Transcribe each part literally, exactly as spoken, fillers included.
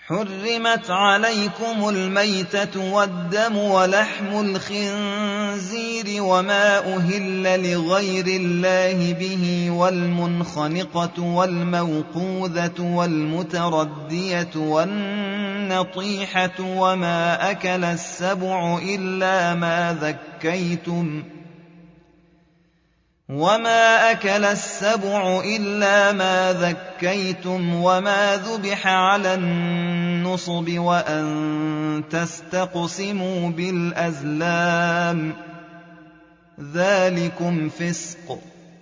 حرمت عليكم الميتة والدم ولحم الخنزير وما أهل لغير الله به والمنخنقة والموقوذة والمتردية والنطيحة وما أكل السبع إلا ما ذكيتم وما أكل السبع إلا ما ذكيتم وما ذبح على النصب وأن تستقسموا بالأزلام ذلكم فسق.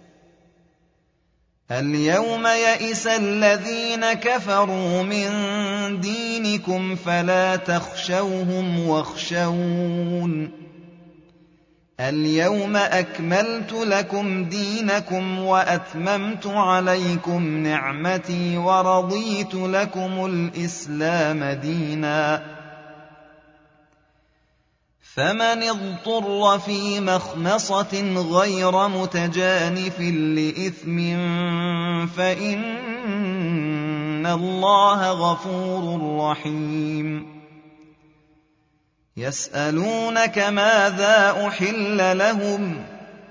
اليوم يئس الذين كفروا من دينكم فلا تخشوهم واخشون اليوم أكملت لكم دينكم وأتممت عليكم نعمتي ورضيت لكم الإسلام دينا. فمن اضطر في مخمصة غير متجانف لإثم فإن الله غفور رحيم. يسألونك ماذا أحل لهم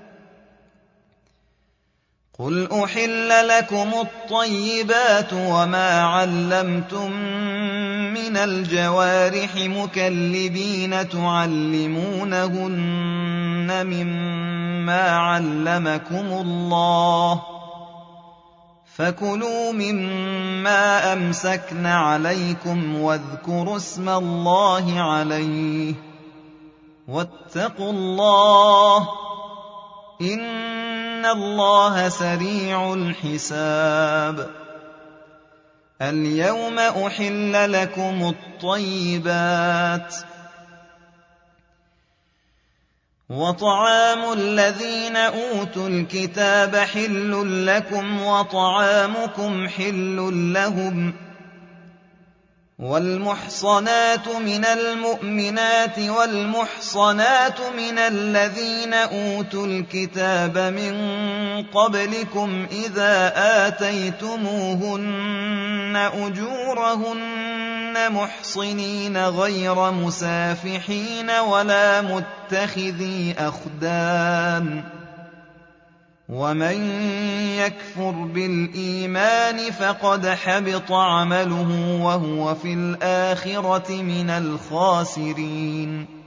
قل أحل لكم الطيبات وما علمتم من الجوارح مكلبين تعلمونهن مما علمكم الله فكلوا مما أمسكن عليكم واذكروا اسم الله عليه واتقوا الله إن الله سريع الحساب. اليوم أحل لكم الطيبات وطعام الذين أوتوا الكتاب حل لكم وطعامكم حل لهم والمحصنات من المؤمنات والمحصنات من الذين أوتوا الكتاب من قبلكم إذا آتيتموهن أجورهن محصنين غير مسافحين ولا متخذي أخدان ومن يكفر بالإيمان فقد حبط عمله وهو في الآخرة من الخاسرين.